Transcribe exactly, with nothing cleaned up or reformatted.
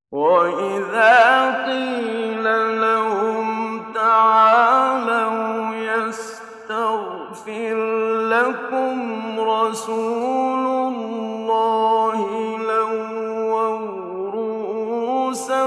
وَإِذَا قِيلَ لَهُمْ تَعَالَوْا يَسْتَغْفِرْ لَكُمْ رَسُولُ اللَّهِ لَوَّوْا رُءُوسَهُمْ